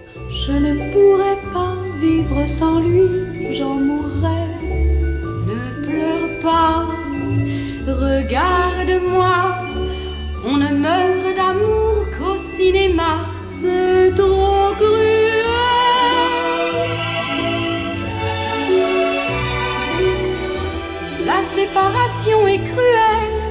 Je ne pourrais pas vivre sans lui, j'en mourrais. Ne pleure pas, regarde-moi. On ne meurt d'amour qu'au cinéma, c'est trop cruel. La séparation est cruelle,